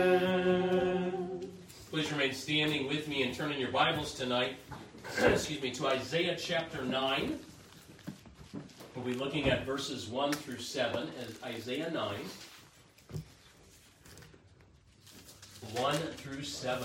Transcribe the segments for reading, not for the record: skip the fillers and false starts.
Please remain standing with me and turn in your Bibles tonight, to Isaiah chapter 9. We'll be looking at verses 1 through 7 as Isaiah 9. 1 through 7.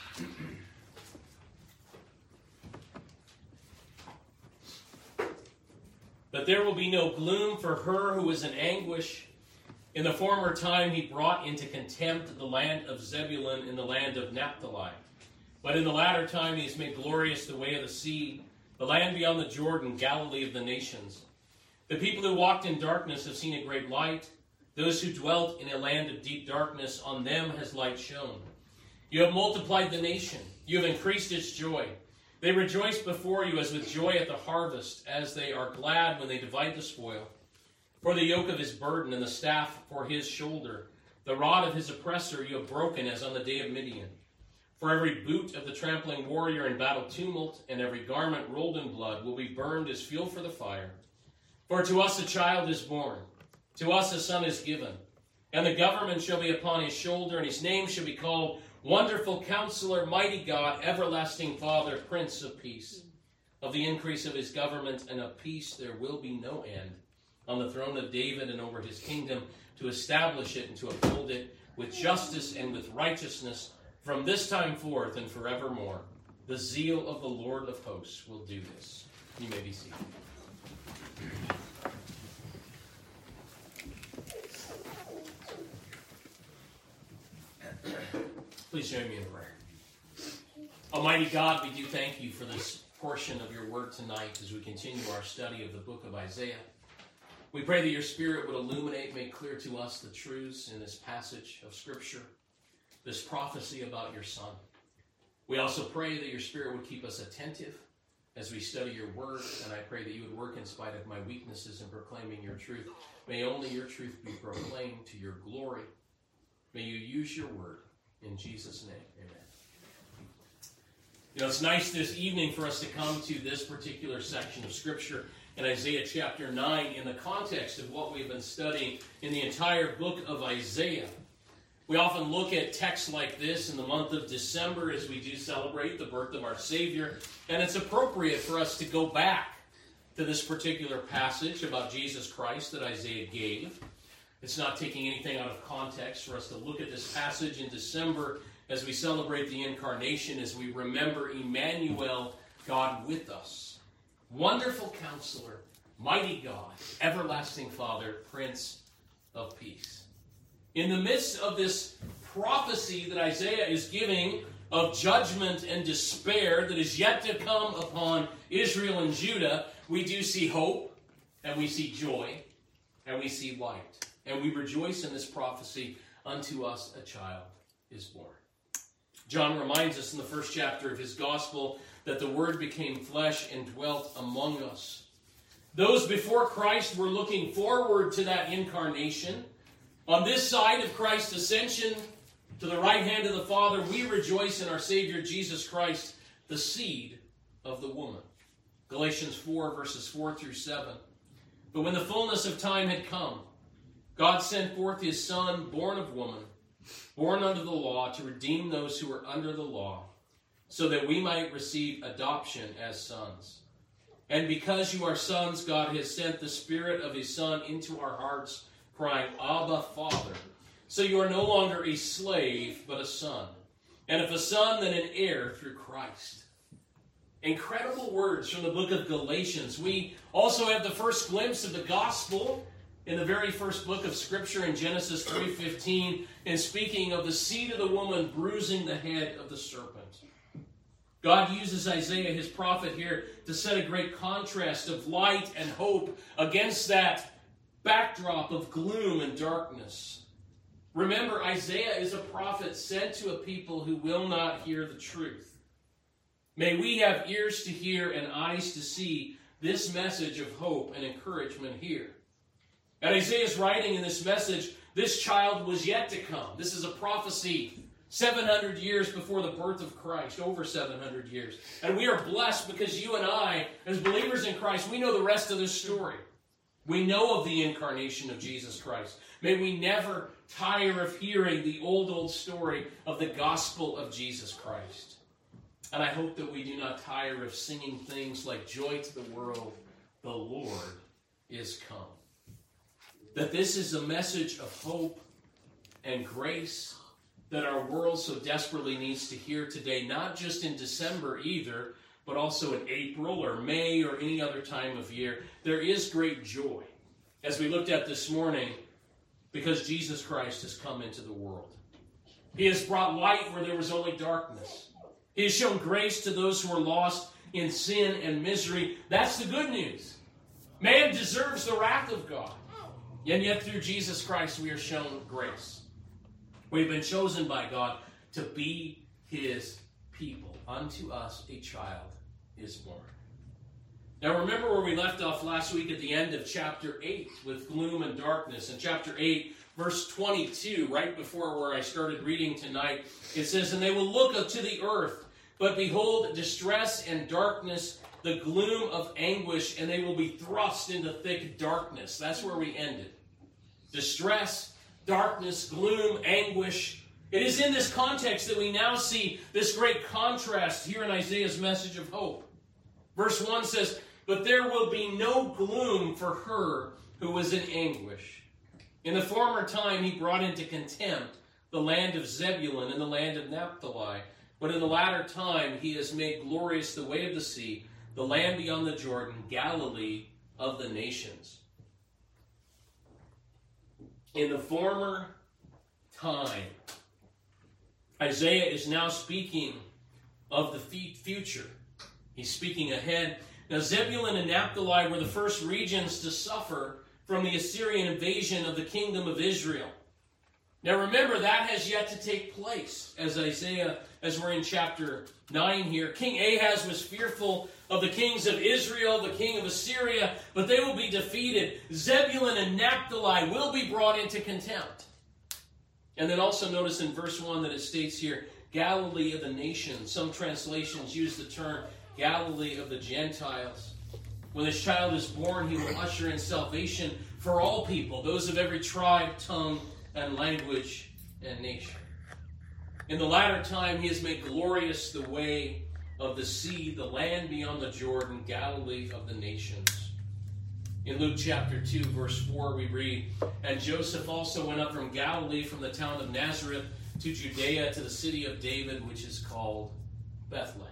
But there will be no gloom for her who is in anguish. In the former time he brought into contempt the land of Zebulun and the land of Naphtali. But in the latter time he has made glorious the way of the sea, the land beyond the Jordan, Galilee of the nations. The people who walked in darkness have seen a great light. Those who dwelt in a land of deep darkness, on them has light shone. You have multiplied the nation. You have increased its joy. They rejoice before you as with joy at the harvest, as they are glad when they divide the spoil. For the yoke of his burden and the staff for his shoulder, the rod of his oppressor you have broken as on the day of Midian. For every boot of the trampling warrior in battle tumult and every garment rolled in blood will be burned as fuel for the fire. For to us a child is born, to us a son is given, and the government shall be upon his shoulder, and his name shall be called Wonderful Counselor, Mighty God, Everlasting Father, Prince of Peace. Of the increase of his government and of peace there will be no end, on the throne of David and over his kingdom, to establish it and to uphold it with justice and with righteousness from this time forth and forevermore. The zeal of the Lord of hosts will do this. You may be seated. Please join me in prayer. Almighty God, we do thank you for this portion of your word tonight as we continue our study of the book of Isaiah. We pray that your Spirit would illuminate, make clear to us the truths in this passage of Scripture, this prophecy about your Son. We also pray that your Spirit would keep us attentive as we study your word, and I pray that you would work in spite of my weaknesses in proclaiming your truth. May only your truth be proclaimed to your glory. May you use your word. In Jesus' name, amen. You know, it's nice this evening for us to come to this particular section of Scripture in Isaiah chapter 9 in the context of what we've been studying in the entire book of Isaiah. We often look at texts like this in the month of December as we do celebrate the birth of our Savior, and it's appropriate for us to go back to this particular passage about Jesus Christ that Isaiah gave. It's not taking anything out of context for us to look at this passage in December as we celebrate the Incarnation, as we remember Emmanuel, God with us. Wonderful Counselor, Mighty God, Everlasting Father, Prince of Peace. In the midst of this prophecy that Isaiah is giving of judgment and despair that is yet to come upon Israel and Judah, we do see hope, and we see joy, and we see light. And we rejoice in this prophecy, unto us a child is born. John reminds us in the first chapter of his gospel that the Word became flesh and dwelt among us. Those before Christ were looking forward to that incarnation. On this side of Christ's ascension to the right hand of the Father, we rejoice in our Savior Jesus Christ, the seed of the woman. Galatians 4, verses 4 through 7. But when the fullness of time had come, God sent forth his Son, born of woman, born under the law, to redeem those who were under the law, so that we might receive adoption as sons. And because you are sons, God has sent the Spirit of his Son into our hearts, crying, Abba, Father. So you are no longer a slave, but a son. And if a son, then an heir through Christ. Incredible words from the book of Galatians. We also have the first glimpse of the gospel in the very first book of Scripture in Genesis 3:15, and speaking of the seed of the woman bruising the head of the serpent. God uses Isaiah, his prophet here, to set a great contrast of light and hope against that backdrop of gloom and darkness. Remember, Isaiah is a prophet sent to a people who will not hear the truth. May we have ears to hear and eyes to see this message of hope and encouragement here. And Isaiah's writing in this message, this child was yet to come. This is a prophecy 700 years before the birth of Christ, over 700 years. And we are blessed because you and I, as believers in Christ, we know the rest of this story. We know of the incarnation of Jesus Christ. May we never tire of hearing the old story of the gospel of Jesus Christ. And I hope that we do not tire of singing things like "Joy to the world, the Lord is come." That this is a message of hope and grace that our world so desperately needs to hear today, not just in December either, but also in April or May or any other time of year. There is great joy, as we looked at this morning, because Jesus Christ has come into the world. He has brought light where there was only darkness. He has shown grace to those who are lost in sin and misery. That's the good news. Man deserves the wrath of God. And yet through Jesus Christ we are shown grace. We've been chosen by God to be His people. Unto us a child is born. Now remember where we left off last week at the end of chapter 8 with gloom and darkness. In chapter 8, verse 22, right before where I started reading tonight, it says, "And they will look up to the earth, but behold distress and darkness, the gloom of anguish, and they will be thrust into thick darkness." That's where we ended. Distress, darkness, gloom, anguish. It is in this context that we now see this great contrast here in Isaiah's message of hope. Verse 1 says, "But there will be no gloom for her who was in anguish. In the former time he brought into contempt the land of Zebulun and the land of Naphtali. But in the latter time he has made glorious the way of the sea, the land beyond the Jordan, Galilee of the nations." In the former time, Isaiah is now speaking of the future. He's speaking ahead. Now, Zebulun and Naphtali were the first regions to suffer from the Assyrian invasion of the kingdom of Israel. Now, remember, that has yet to take place. As we're in chapter 9 here, King Ahaz was fearful of the kings of Israel, the king of Assyria, but they will be defeated. Zebulun and Naphtali will be brought into contempt. And then also notice in verse 1 that it states here, Galilee of the nations. Some translations use the term Galilee of the Gentiles. When this child is born, he will usher in salvation for all people, those of every tribe, tongue, and language and nation. In the latter time, he has made glorious the way of the sea, the land beyond the Jordan, Galilee of the nations. In Luke chapter 2, verse 4, we read, "And Joseph also went up from Galilee, from the town of Nazareth, to Judea, to the city of David, which is called Bethlehem."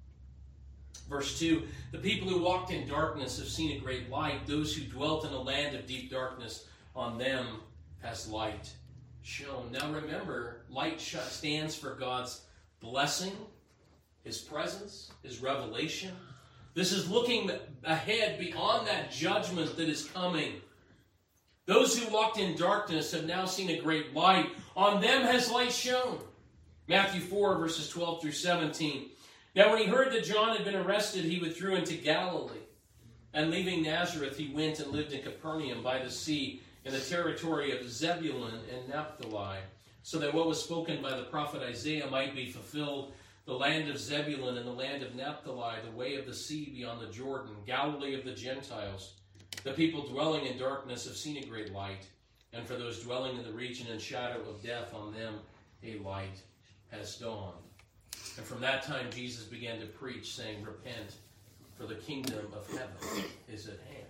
Verse 2, "The people who walked in darkness have seen a great light. Those who dwelt in a land of deep darkness, on them has light shone." Now remember, light stands for God's blessing, His presence, His revelation. This is looking ahead beyond that judgment that is coming. Those who walked in darkness have now seen a great light. On them has light shone. Matthew 4, verses 12 through 17. "Now when he heard that John had been arrested, he withdrew into Galilee. And leaving Nazareth, he went and lived in Capernaum by the sea, in the territory of Zebulun and Naphtali, so that what was spoken by the prophet Isaiah might be fulfilled. The land of Zebulun and the land of Naphtali, the way of the sea beyond the Jordan, Galilee of the Gentiles. The people dwelling in darkness have seen a great light, and for those dwelling in the region and shadow of death, on them a light has dawned." And from that time Jesus began to preach, saying, "Repent, for the kingdom of heaven is at hand."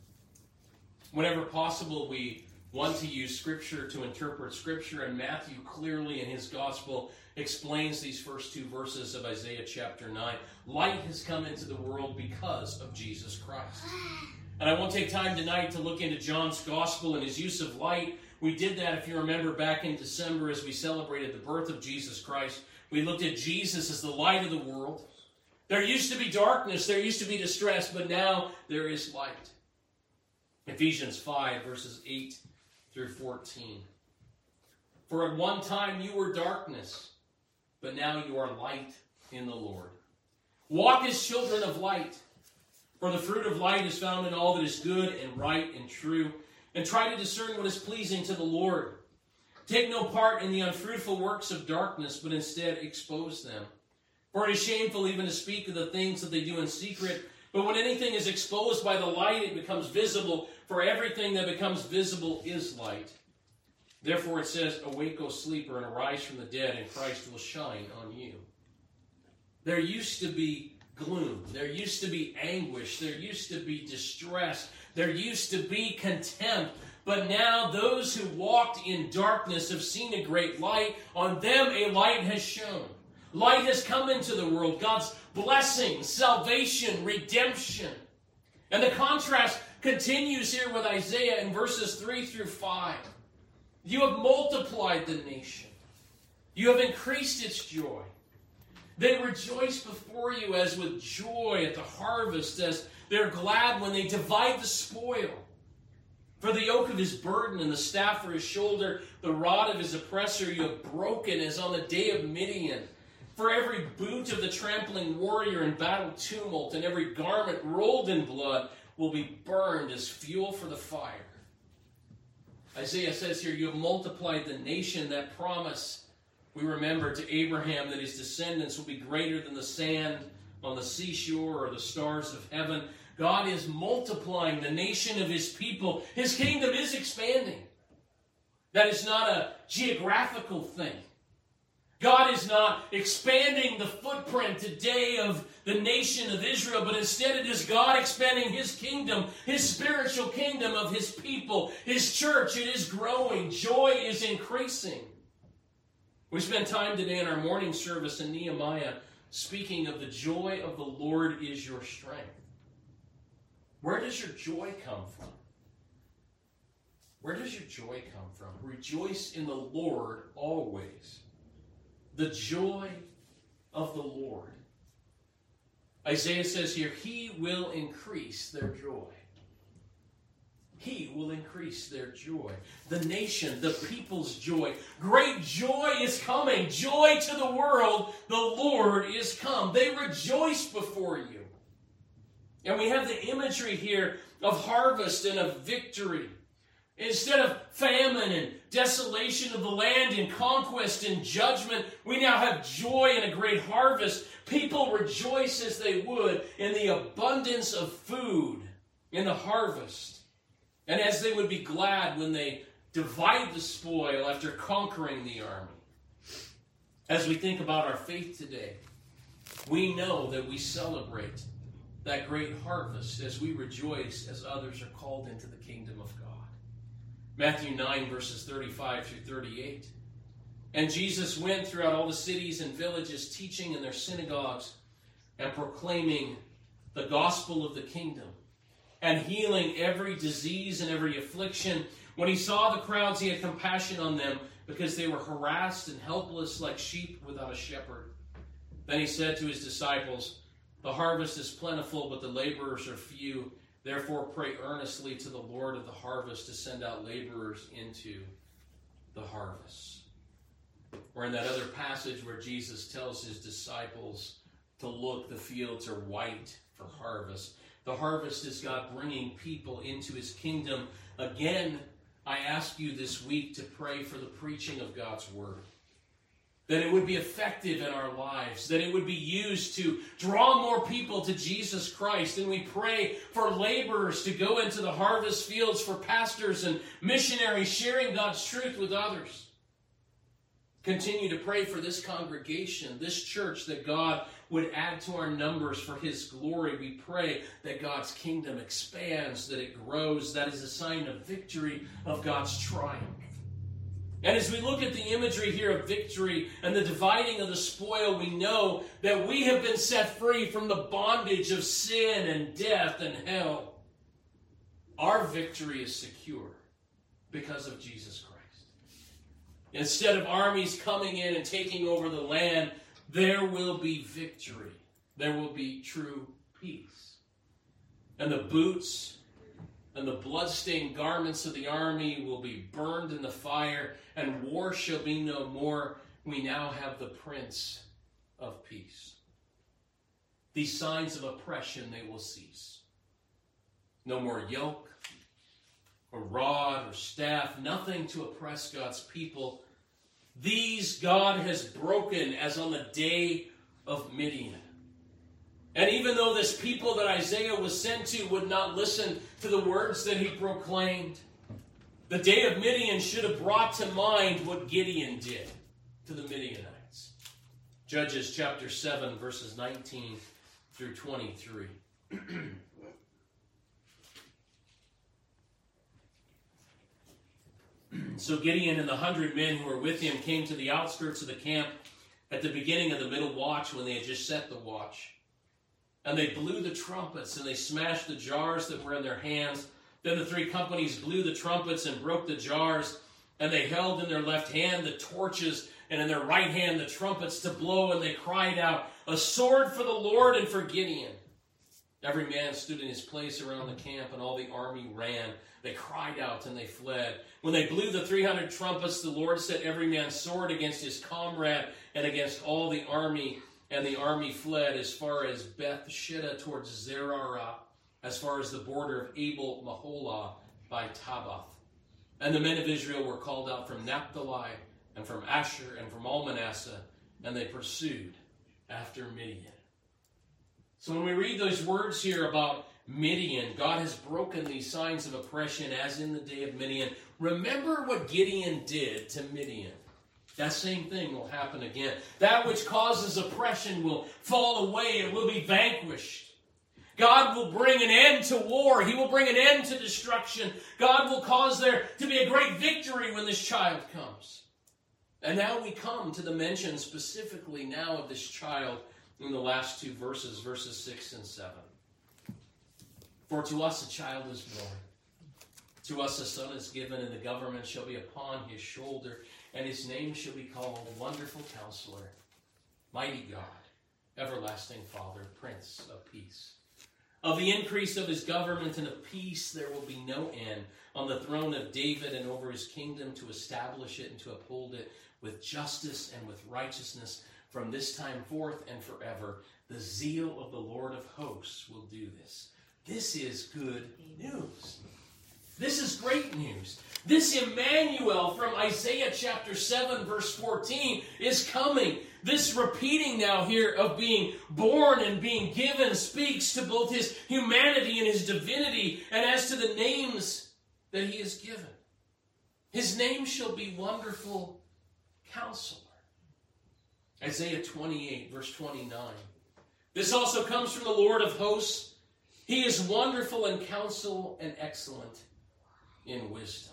Whenever possible, we want to use Scripture to interpret Scripture, and Matthew clearly in his Gospel explains these first two verses of Isaiah chapter 9. Light has come into the world because of Jesus Christ. And I won't take time tonight to look into John's Gospel and his use of light. We did that, if you remember, back in December as we celebrated the birth of Jesus Christ. We looked at Jesus as the light of the world. There used to be darkness, there used to be distress, but now there is light. Ephesians 5, verses 8 through 14. "For at one time you were darkness, but now you are light in the Lord. Walk as children of light, for the fruit of light is found in all that is good and right and true, and try to discern what is pleasing to the Lord. Take no part in the unfruitful works of darkness, but instead expose them. For it is shameful even to speak of the things that they do in secret, but when anything is exposed by the light, it becomes visible, for everything that becomes visible is light. Therefore it says, awake, O sleeper, and arise from the dead, and Christ will shine on you. There used to be gloom. There used to be anguish. There used to be distress. There used to be contempt. But now those who walked in darkness have seen a great light. On them a light has shone. Light has come into the world. God's blessing, salvation, redemption. And the contrast continues here with Isaiah in verses 3 through 5. You have multiplied the nation. You have increased its joy. They rejoice before you as with joy at the harvest, as they're glad when they divide the spoil. For the yoke of his burden and the staff for his shoulder, the rod of his oppressor you have broken as on the day of Midian. For every boot of the trampling warrior in battle tumult and every garment rolled in blood will be burned as fuel for the fire. Isaiah says here, you have multiplied the nation. That promise, we remember to Abraham that his descendants will be greater than the sand on the seashore or the stars of heaven. God is multiplying the nation of his people. His kingdom is expanding. That is not a geographical thing. God is not expanding the footprint today of the nation of Israel, but instead it is God expanding his kingdom, his spiritual kingdom of his people, his church. It is growing. Joy is increasing. We spent time today in our morning service in Nehemiah speaking of the joy of the Lord is your strength. Where does your joy come from? Where does your joy come from? Rejoice in the Lord always. The joy of the Lord. Isaiah says here, he will increase their joy. He will increase their joy. The nation, the people's joy. Great joy is coming. Joy to the world. The Lord is come. They rejoice before you. And we have the imagery here of harvest and of victory. Instead of famine and desolation of the land and conquest and judgment, we now have joy and a great harvest. People rejoice as they would in the abundance of food in the harvest. And as they would be glad when they divide the spoil after conquering the army. As we think about our faith today, we know that we celebrate that great harvest as we rejoice as others are called into the kingdom of God. Matthew 9, verses 35 through 38. And Jesus went throughout all the cities and villages, teaching in their synagogues and proclaiming the gospel of the kingdom and healing every disease and every affliction. When he saw the crowds, he had compassion on them because they were harassed and helpless like sheep without a shepherd. Then he said to his disciples, the harvest is plentiful, but the laborers are few. Therefore, pray earnestly to the Lord of the harvest to send out laborers into the harvest. Or in that other passage where Jesus tells his disciples to look, the fields are white for harvest. The harvest is God bringing people into his kingdom. Again, I ask you this week to pray for the preaching of God's word. That it would be effective in our lives. That it would be used to draw more people to Jesus Christ. And we pray for laborers to go into the harvest fields, for pastors and missionaries sharing God's truth with others. Continue to pray for this congregation, this church, that God would add to our numbers for his glory. We pray that God's kingdom expands, that it grows. That is a sign of victory, of God's triumph. And as we look at the imagery here of victory and the dividing of the spoil, we know that we have been set free from the bondage of sin and death and hell. Our victory is secure because of Jesus Christ. Instead of armies coming in and taking over the land, there will be victory. There will be true peace. And the boots and the bloodstained garments of the army will be burned in the fire, and war shall be no more. We now have the Prince of Peace. These signs of oppression, they will cease. No more yoke or rod or staff, nothing to oppress God's people. These God has broken as on the day of Midian. And even though this people that Isaiah was sent to would not listen to the words that he proclaimed, The day of Midian should have brought to mind what Gideon did to the Midianites. Judges chapter 7, verses 19 through 23. So Gideon and the 100 men who were with him came to the outskirts of the camp at the beginning of the middle watch, when they had just set the watch. And they blew the trumpets, and they smashed the jars that were in their hands. Then the 3 companies blew the trumpets and broke the jars, and they held in their left hand the torches, and in their right hand the trumpets to blow, and they cried out, "A sword for the Lord and for Gideon." Every man stood in his place around the camp, and all the army ran. They cried out and they fled. When they blew the 300 trumpets, the Lord set every man's sword against his comrade and against all the army. And the army fled as far as Beth Shittah towards Zerah, as far as the border of Abel Maholah by Tabbath. And the men of Israel were called out from Naphtali and from Asher and from all Manasseh, and they pursued after Midian. So when we read those words here about Midian, God has broken these signs of oppression as in the day of Midian. Remember what Gideon did to Midian. That same thing will happen again. That which causes oppression will fall away. It will be vanquished. God will bring an end to war. He will bring an end to destruction. God will cause there to be a great victory when this child comes. And now we come to the mention specifically now of this child in the last 2 verses, verses 6 and 7. For to us a child is born. To us a son is given, and the government shall be upon his shoulder, and his name shall be called Wonderful Counselor, Mighty God, Everlasting Father, Prince of Peace. Of the increase of his government and of peace there will be no end, on the throne of David and over his kingdom, to establish it and to uphold it with justice and with righteousness from this time forth and forever. The zeal of the Lord of hosts will do this. This is good news. This is great news. This Emmanuel from Isaiah chapter 7 verse 14 is coming. This repeating now here of being born and being given speaks to both his humanity and his divinity, and as to the names that he is given. His name shall be Wonderful Counselor. Isaiah 28 verse 29. This also comes from the Lord of hosts. He is wonderful in counsel and excellent in wisdom.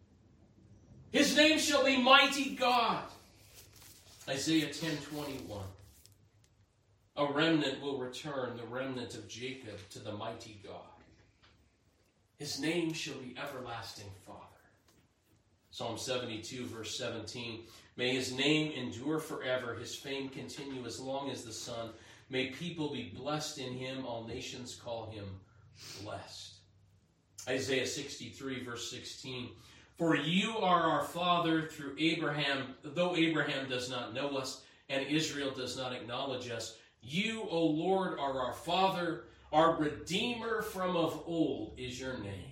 His name shall be Mighty God. Isaiah 10:21. A remnant will return, the remnant of Jacob, to the mighty God. His name shall be Everlasting Father. Psalm 72 verse 17. May his name endure forever, his fame continue as long as the sun. May people be blessed in him, all nations call him blessed. Isaiah 63 verse 16. For you are our father through Abraham, though Abraham does not know us and Israel does not acknowledge us. You, O Lord, are our father, our Redeemer from of old is your name.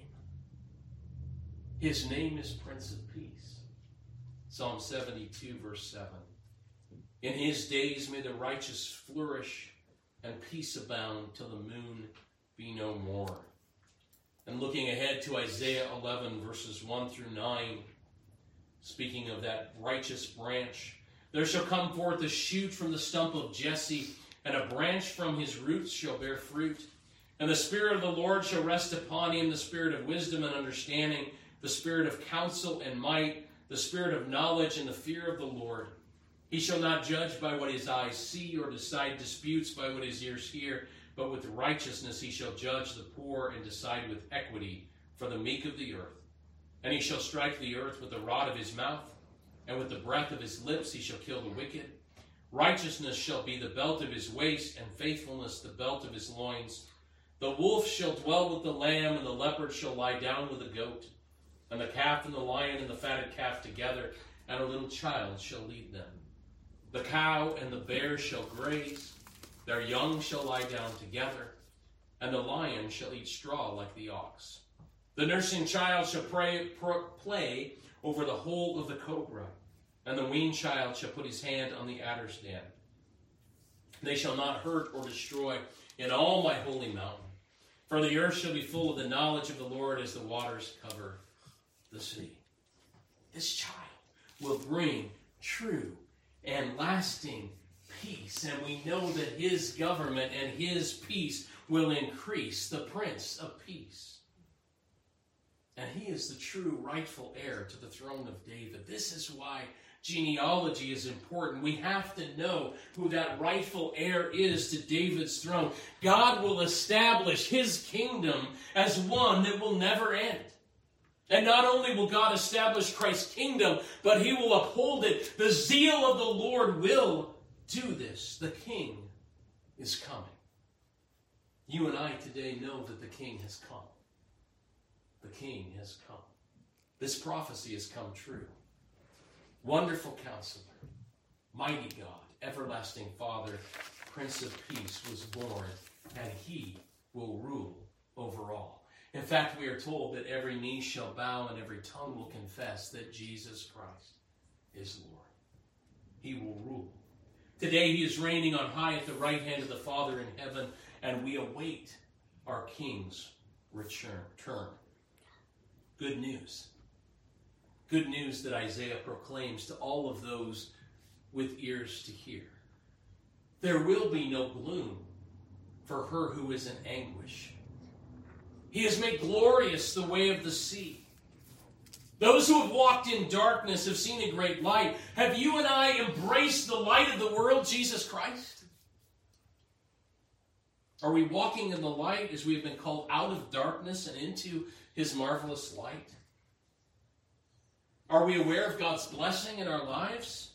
His name is Prince of Peace. Psalm 72 verse 7. In his days may the righteous flourish and peace abound till the moon be no more. And looking ahead to Isaiah 11 verses 1 through 9, speaking of that righteous branch, there shall come forth a shoot from the stump of Jesse, and a branch from his roots shall bear fruit. And the Spirit of the Lord shall rest upon him, the Spirit of wisdom and understanding, the Spirit of counsel and might, the Spirit of knowledge and the fear of the Lord. He shall not judge by what his eyes see, or decide disputes by what his ears hear, but with righteousness he shall judge the poor and decide with equity for the meek of the earth. And he shall strike the earth with the rod of his mouth, and with the breath of his lips he shall kill the wicked. Righteousness shall be the belt of his waist, and faithfulness the belt of his loins. The wolf shall dwell with the lamb, and the leopard shall lie down with the goat, and the calf and the lion and the fatted calf together, and a little child shall lead them. The cow and the bear shall graze, their young shall lie down together, and the lion shall eat straw like the ox. The nursing child shall play over the hole of the cobra, and the weaned child shall put his hand on the adder's den. They shall not hurt or destroy in all my holy mountain, for the earth shall be full of the knowledge of the Lord as the waters cover the sea. this child will bring true and lasting peace. And we know that his government and his peace will increase, the Prince of Peace. And he is the true rightful heir to the throne of David. This is why genealogy is important. We have to know who that rightful heir is to David's throne. God will establish his kingdom as one that will never end. And not only will God establish Christ's kingdom, but he will uphold it. The zeal of the Lord will do this. The King is coming. You and I today know that the King has come. The King has come. This prophecy has come true. Wonderful Counselor, Mighty God, Everlasting Father, Prince of Peace was born, and he will rule over all. In fact, we are told that every knee shall bow and every tongue will confess that Jesus Christ is Lord. He will rule. Today he is reigning on high at the right hand of the Father in heaven, and we await our King's return. Good news. Good news that Isaiah proclaims to all of those with ears to hear. There will be no gloom for her who is in anguish. He has made glorious the way of the sea. Those who have walked in darkness have seen a great light. Have you and I embraced the light of the world, Jesus Christ? Are we walking in the light as we have been called out of darkness and into his marvelous light? Are we aware of God's blessing in our lives?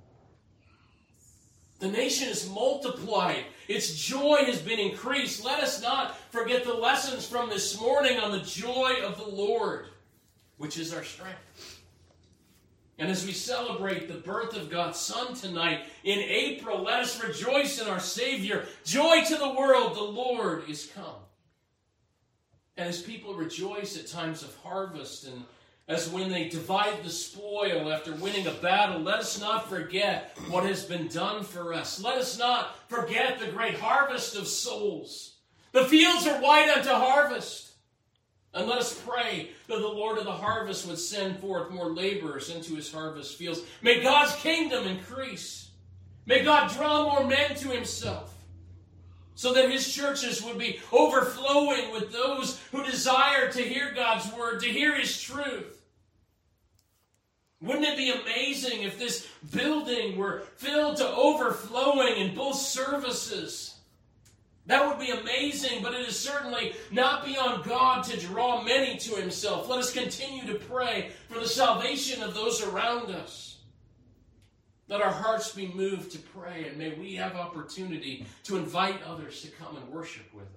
The nation is multiplied. Its joy has been increased. Let us not forget the lessons from this morning on the joy of the Lord, which is our strength. And as we celebrate the birth of God's Son tonight, in April, let us rejoice in our Savior. Joy to the world, the Lord is come. And as people rejoice at times of harvest and as when they divide the spoil after winning a battle, let us not forget what has been done for us. Let us not forget the great harvest of souls. The fields are white unto harvest. And let us pray that the Lord of the harvest would send forth more laborers into his harvest fields. May God's kingdom increase. May God draw more men to himself, so that his churches would be overflowing with those who desire to hear God's word, to hear his truth. Wouldn't it be amazing if this building were filled to overflowing in both services? That would be amazing, but it is certainly not beyond God to draw many to himself. Let us continue to pray for the salvation of those around us. Let our hearts be moved to pray, and may we have opportunity to invite others to come and worship with us.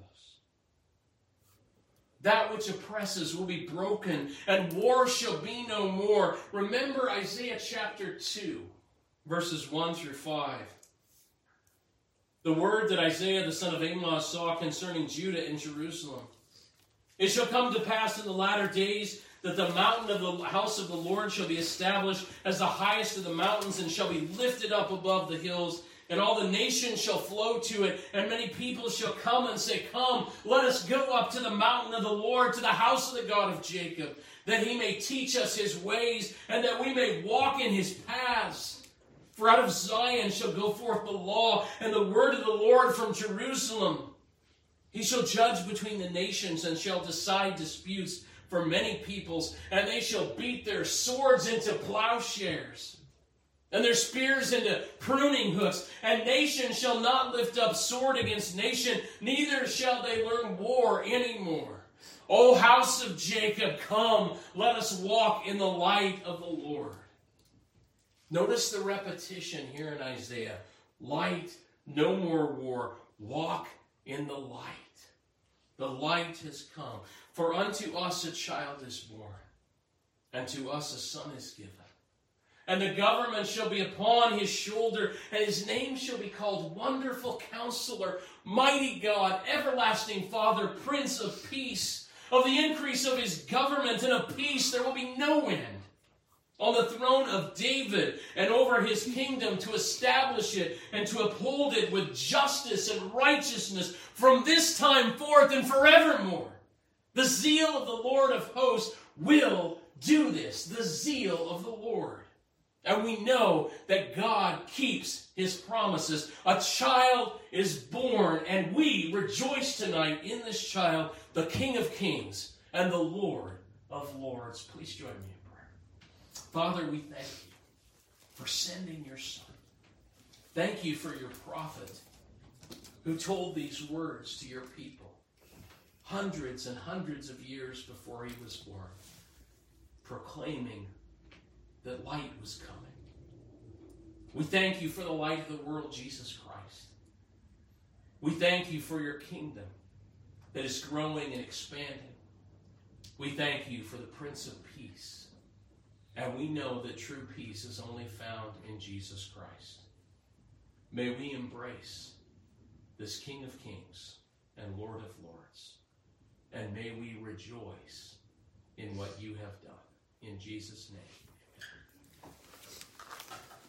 That which oppresses will be broken, and war shall be no more. Remember Isaiah chapter 2, verses 1 through 5. The word that Isaiah the son of Amos saw concerning Judah and Jerusalem. It shall come to pass in the latter days that the mountain of the house of the Lord shall be established as the highest of the mountains, and shall be lifted up above the hills, and all the nations shall flow to it, and many people shall come and say, Come, let us go up to the mountain of the Lord, to the house of the God of Jacob, that he may teach us his ways, and that we may walk in his paths. For out of Zion shall go forth the law, and the word of the Lord from Jerusalem. He shall judge between the nations, and shall decide disputes for many peoples, and they shall beat their swords into plowshares, and their spears into pruning hooks. And nation shall not lift up sword against nation, neither shall they learn war anymore. O house of Jacob, come, let us walk in the light of the Lord. Notice the repetition here in Isaiah. Light, no more war. Walk in the light. The light has come. For unto us a child is born, and to us a son is given. And the government shall be upon his shoulder, and his name shall be called Wonderful Counselor, Mighty God, Everlasting Father, Prince of Peace. Of the increase of his government and of peace there will be no end. On the throne of David and over his kingdom, to establish it and to uphold it with justice and righteousness from this time forth and forevermore. The zeal of the Lord of hosts will do this, the zeal of the Lord. And we know that God keeps his promises. A child is born, and we rejoice tonight in this child, the King of Kings and the Lord of Lords. Please join me in prayer. Father, we thank you for sending your Son. Thank you for your prophet who told these words to your people hundreds and hundreds of years before he was born, proclaiming that light was coming. We thank you for the light of the world, Jesus Christ. We thank you for your kingdom that is growing and expanding. We thank you for the Prince of Peace. And we know that true peace is only found in Jesus Christ. May we embrace this King of Kings and Lord of Lords. And may we rejoice in what you have done. In Jesus' name.